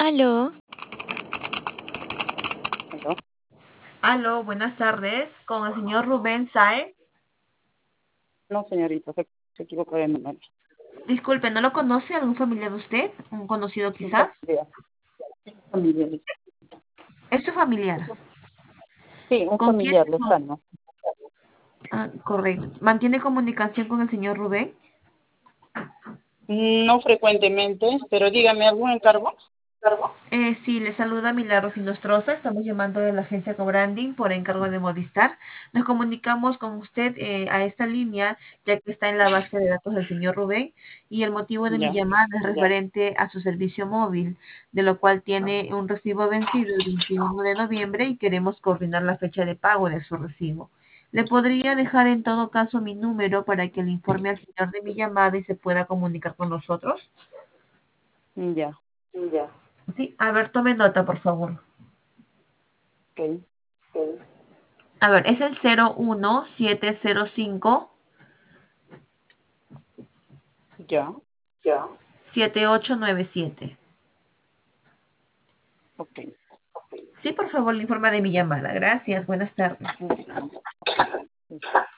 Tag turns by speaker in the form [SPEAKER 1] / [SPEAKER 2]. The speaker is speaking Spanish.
[SPEAKER 1] Aló,
[SPEAKER 2] ¿Aló?
[SPEAKER 3] Aló, buenas tardes, con el señor Rubén Sáez.
[SPEAKER 2] No, señorita, se equivocó de número.
[SPEAKER 3] Disculpe, ¿no lo conoce algún familiar de usted? ¿Un conocido
[SPEAKER 2] Un
[SPEAKER 3] quizás?
[SPEAKER 2] familiar. Un familiar.
[SPEAKER 3] ¿Es su familiar?
[SPEAKER 2] Sí, un
[SPEAKER 3] ¿Con quién?
[SPEAKER 2] familiar lejano.
[SPEAKER 3] Ah, correcto. ¿Mantiene comunicación con el señor Rubén?
[SPEAKER 2] No frecuentemente, pero dígame, ¿algún encargo?
[SPEAKER 3] Sí, le saluda Milagros Inostroza. Estamos llamando de la agencia Cobranding por encargo de Movistar. Nos comunicamos con usted a esta línea, ya que está en la base de datos del señor Rubén, y el motivo de mi
[SPEAKER 2] Ya,
[SPEAKER 3] llamada es referente a su servicio móvil, de lo cual tiene un recibo vencido el 21 de noviembre y queremos coordinar la fecha de pago de su recibo. ¿Le podría dejar en todo caso mi número para que le informe al señor de mi llamada y se pueda comunicar con nosotros?
[SPEAKER 2] ya,
[SPEAKER 3] Sí, a ver, tome nota, por favor.
[SPEAKER 2] ok,
[SPEAKER 3] A ver, es el 01705
[SPEAKER 2] ya,
[SPEAKER 3] 7897.
[SPEAKER 2] ok.
[SPEAKER 3] Sí, por favor, le informa de mi llamada. Gracias, buenas tardes.
[SPEAKER 2] Ok.